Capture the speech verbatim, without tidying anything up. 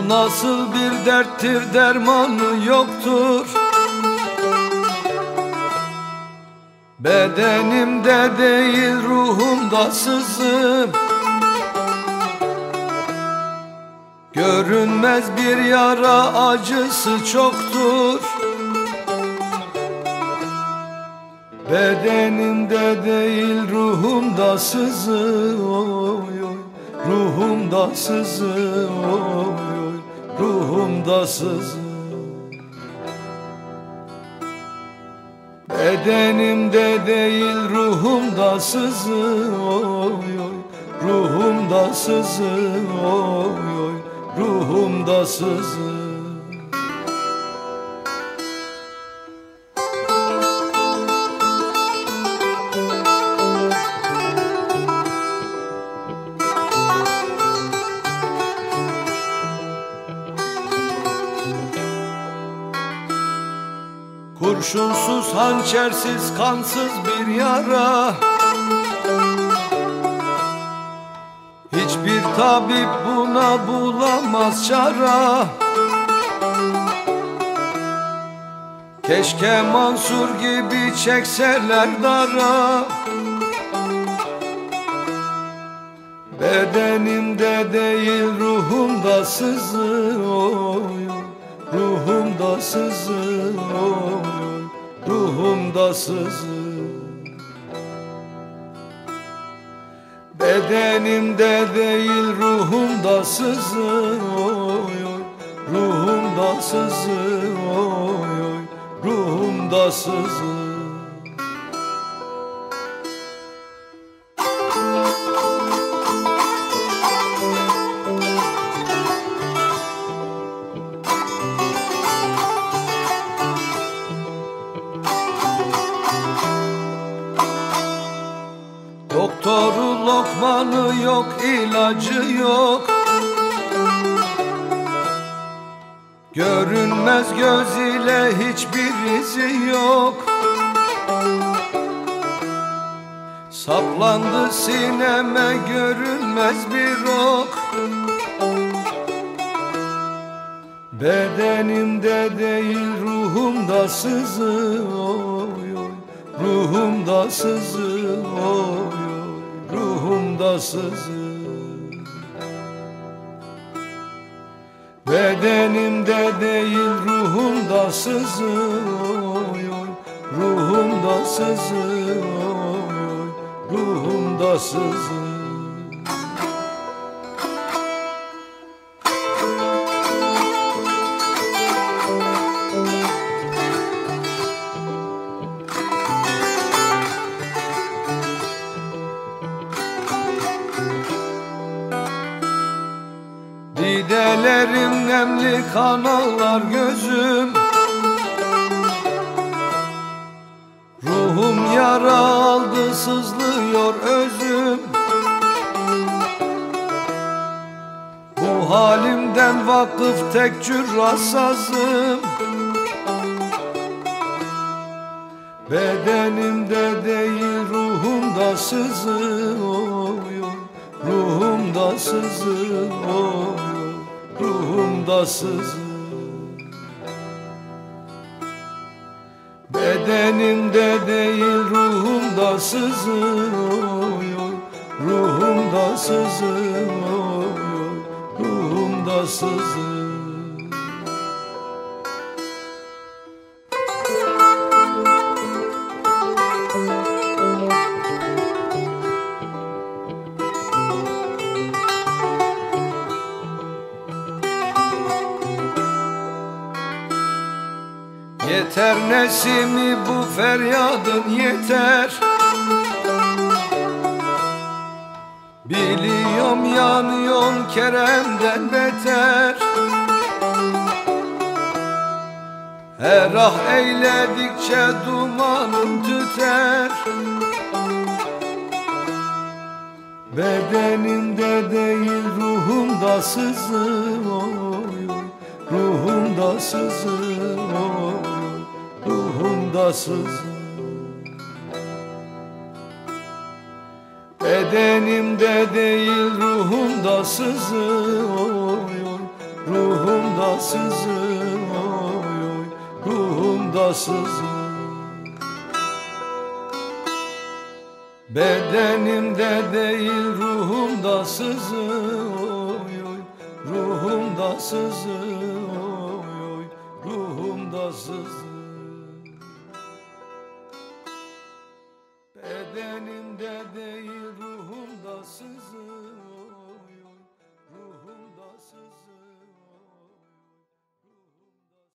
nasıl bir derttir, dermanı yoktur. Bedenimde değil ruhumda sızım, görünmez bir yara acısı çoktur. Bedenimde değil ruhumda sızım, oy oy, ruhumda sızım, oy oy, ruhumda sızım. Bedenimde değil ruhumda sızım, oy oy, ruhumda sızım, oy oy, ruhumda sızım. Kurşunsuz, hançersiz, kansız bir yara, hiçbir tabip buna bulamaz çara. Keşke Mansur gibi çekseler dara. Bedenimde değil ruhumda sızı, oy oy, ruhumda sızı, oy oy, ruhumda sızı. Bedenimde değil ruhumda sızı, oy oy, ruhumda sızı, oy oy, ruhumda sızı. Doktoru lokmanı yok, ilacı yok. Görünmez göz ile hiçbir izi yok. Saplandı sineme görünmez bir ok. Bedenimde değil ruhumda sızı, oy oy, ruhumda sızı, oy oy, ruhumda sızı. Bedenimde değil ruhumda sızı, oy oy, ruhumda sızı, oy oy, ruhumda sızı. Didelerim nemli, kanallar gözüm. Ruhum yara aldı, sızlıyor özüm. Bu halimden vakıf tek cürra sazım. Bedenimde değil ruhumda sızı, oy oy, ruhumda sızı, oy oy, ruhumda sızı. Bedenimde değil ruhumda sızı, oy oy, ruhumda sızı, oy oy, ruhumda sızı. Yeter nesimi bu feryadın yeter. Biliyorum yanıyorsun Kerem'den beter. Her ah eyledikçe dumanım tüter. Bedenimde değil ruhumda sızı, oy oy, ruhumda sızı, oy oy, ruhumda sızı. Bedenimde değil ruhumda sızı, oy oy, ruhumda sızı, oy oy, ruhumda sızı. Bedenimde değil ruhumda sızı, oy oy, ruhumda sızı, oy oy, ruhumda sızı. Bedenimde değil